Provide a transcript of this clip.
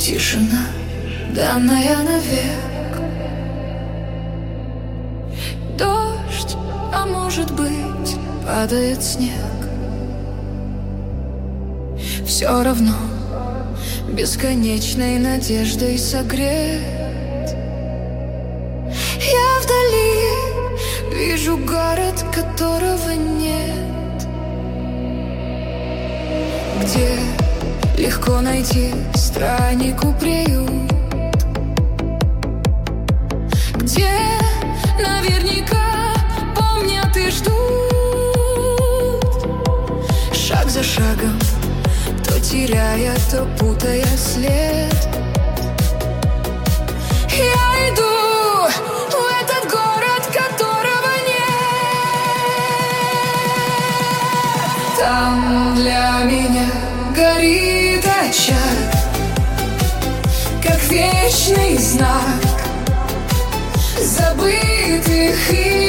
Тишина, данная навек. Дождь, а может быть, падает снег. Все равно бесконечной надеждой согрет. Я вдали вижу город, которого нет, где легко найти страннику приют, где наверняка помнят и ждут. Шаг за шагом, то теряя, то путая след, я иду в этот город, которого нет. Там для меня горит очаг, как вечный знак забытых